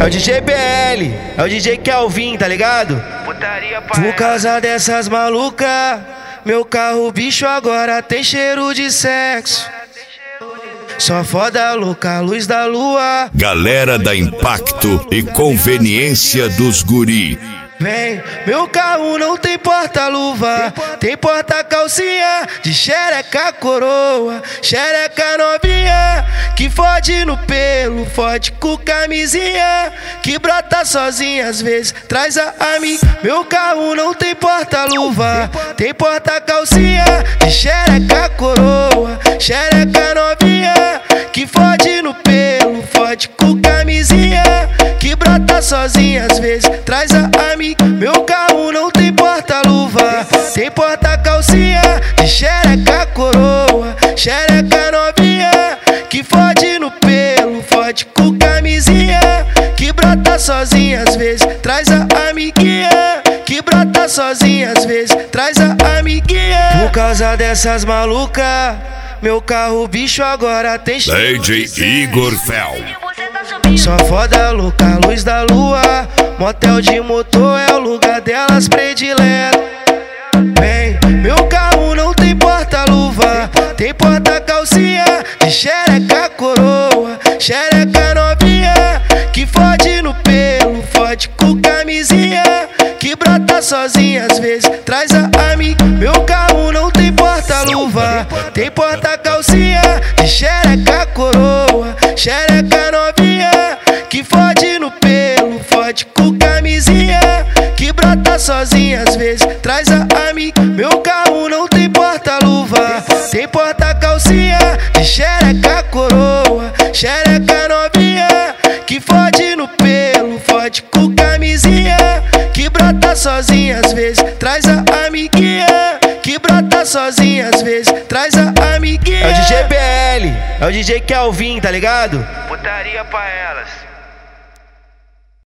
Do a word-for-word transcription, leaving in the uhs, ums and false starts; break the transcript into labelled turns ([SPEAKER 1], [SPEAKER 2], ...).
[SPEAKER 1] o D J B L, é o D J Kelvin, tá ligado?
[SPEAKER 2] Putaria pra
[SPEAKER 1] Por causa dessas malucas, meu carro bicho agora tem cheiro de sexo. Só foda louca, luz da lua.
[SPEAKER 3] Galera da Impacto e Conveniência dos Guri.
[SPEAKER 1] Vem, meu carro não tem porta-luva, tem porta-calcinha de xereca coroa, xereca novinha, que fode no pelo, fode com camisinha, que brota sozinha às vezes, traz a amiga. Meu carro não tem porta-luva, tem porta-calcinha de xereca coroa, xereca novinha, que fode no pelo, fode com camisinha, que brota sozinha às vezes, traz a amiga. Meu carro não tem porta-luva, tem porta-calcinha de xereca coroa, xereca novinha, que fode no pelo, fode com camisinha, que brota sozinha às vezes, traz a amiguinha, que brota sozinha às vezes, traz a amiguinha. Por causa dessas malucas, meu carro bicho agora tem cheiro
[SPEAKER 3] D J Igor Fel.
[SPEAKER 1] Só foda louca, luz da lua, motel de motor é o lugar delas predileto. Vem, meu carro não tem porta-luva, tem porta-calcinha de xereca coroa, xereca novinha, que fode no pelo, fode com camisinha, que brota sozinha às vezes, traz a amiga. Meu carro não tem porta-luva, tem porta-calcinha de xereca coroa, xereca novinha, que fode no pelo, fode com camisinha, que brota sozinha às vezes, traz a amiga. Meu carro não tem porta-luva, tem porta-calcinha de xereca coroa, xereca novinha, que fode no pelo, fode com camisinha, que brota sozinha às vezes, traz a amiguinha, que brota sozinha às vezes, traz a amiguinha. É o D J B L, é o D J Kelvin, tá ligado?
[SPEAKER 2] putaria pra elas.